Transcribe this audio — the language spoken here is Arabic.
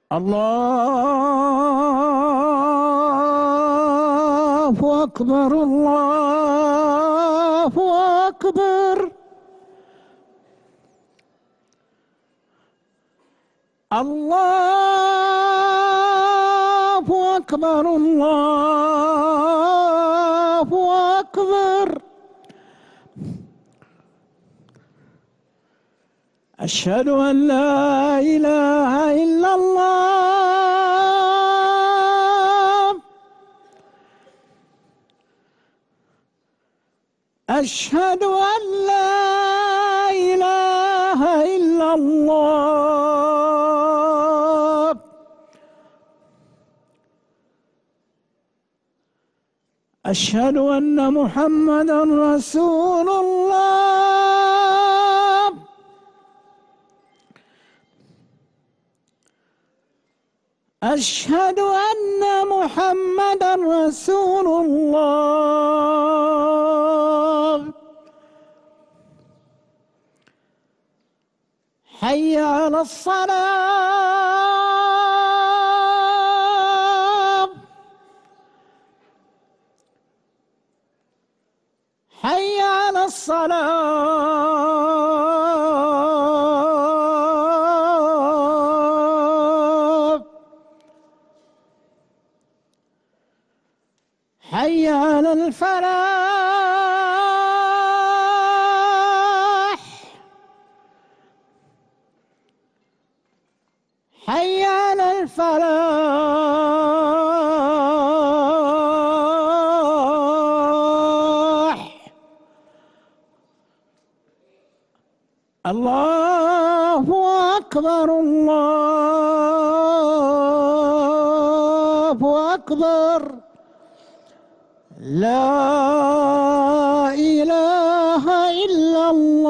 الله أكبر، الله أكبر، الله أكبر، الله أكبر. أشهد أن لا إله إلا الله، أشهد أن لا إله إلا الله، أشهد أن محمدًا رسول الله، أشهد أن محمدًا رسول الله. حي على الصلاة، حي على الصلاة، حي على الفلاح، حي على الفلاح. الله أكبر، الله أكبر، لا إله إلا الله.